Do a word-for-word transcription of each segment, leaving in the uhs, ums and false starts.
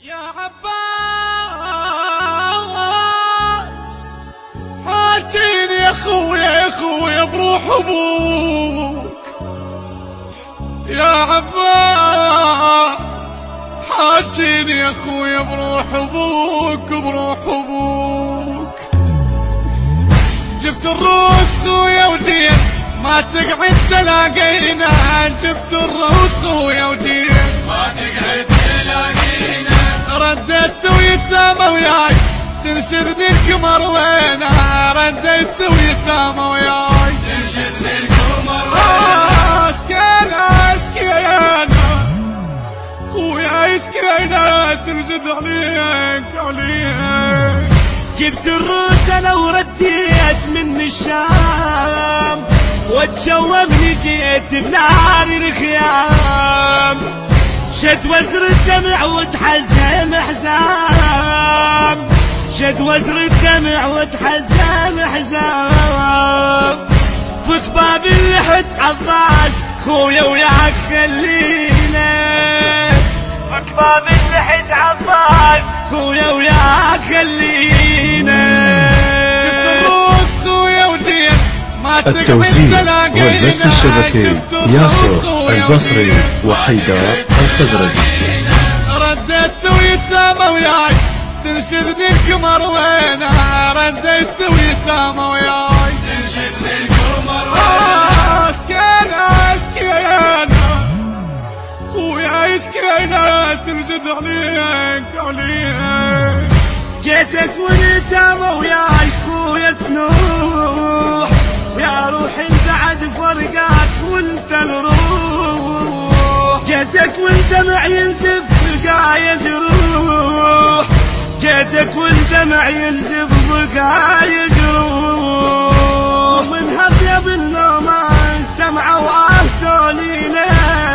يا عباس حاجيني يا خويا يا خويا بروح ابوك. يا عباس حاجيني يا خويا بروح ابوك بروح ابوك. جبت الروس خويا وجيت ما تقعد تلاقينا. جبت الروس خويا وجيت ما تقعد تلاقينا. رديت ويتامى وياي تنشدني القمر وينا. رديت ويتامى وياي تنشدني القمر وينا. اسكينا اسكينا خويا اسكينا تنشد عليك عليك. جبت الروس انا ورديت من الشام وتشوفني جيت بنار الخيام. شد وزر الدمع وتحزم حزام. شد وزر الدمع وتحزم حزام. فك باب اللحد عباس خويا وياك خلينا. فك باب اللحد عباس خويا وياك خلينا. جبت الروس خويا وجيت ما التوزيع والبث الشبكي ياسر البصري وحيدر الخزرجي. رديت ويتامى وياي تنشدني القمر وينا. رديت ويتامى وياي تنشدني القمر وينا. اسكينا اسكينا خويا اسكينا تنشد عليك عليك. جيتك واليتامى وياي خويا تنوح. ويا روحي بعد فرقاك وانت الروح. جيتك والدمع ينزف بقايا جروح. جيتك والدمع ينزف بقايا جروح. من هضيب النوم استمعوا وعهدوا لينا.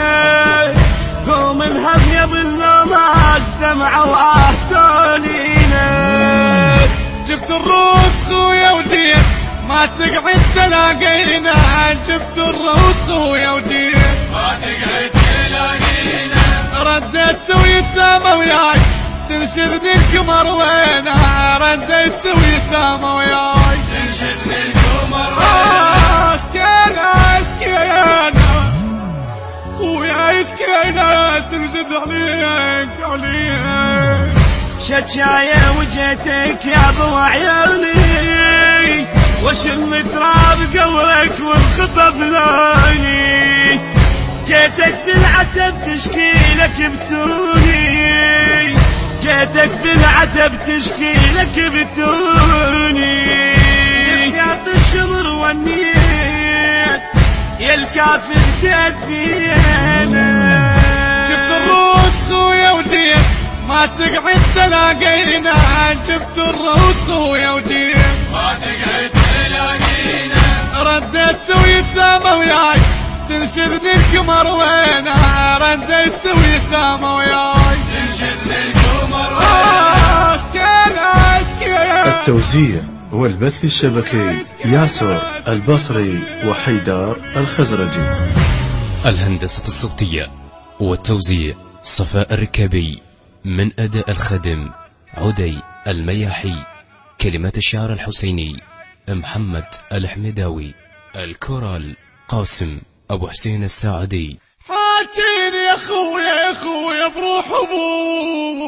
قوم من هضيب النوم استمعوا وعهدوا لينا. جبت الروس خويا وجيت ما تقعد تلاقينا. جبت الروس خويا وجيت ما تقعد تلاقينا. رديت ويتامى وياي تنشدني القمر وينا. رديت ويتامى وياي تنشدني القمر وينا. اسكينا اسكينا خويا اسكينا تنشد عليك عليك. شد شاية وجيتك يا ابو عيوني. وشم تراب قولك والخطب لوني. جيتك بالعتب تشكي لك بتوني. جيتك بالعتب تشكي لك بتوني. سياط الشمر والنيت يا الكافر تأدينا. جبت الروس خويا وجيت ما تقعد تلاقينا. جبت الروس خويا وجيت ما تقعد تلاقينا. رديت ويتامى وياي تنشدني القمر وينا. رديت ويتامى وياي تنشدني القمر وينا. اسكينا اسكينا التوزيع والبث الشبكي ياسر البصري وحيدر الخزرجي. الهندسة الصوتية والتوزيع صفاء الركابي. من أداء الخدم عدي المياحي. كلمات الشعر الحسيني محمد الحمداوي. الكورال قاسم أبو حسين الساعدي. حاجيني يا خويا يا خويا بروح ابوك.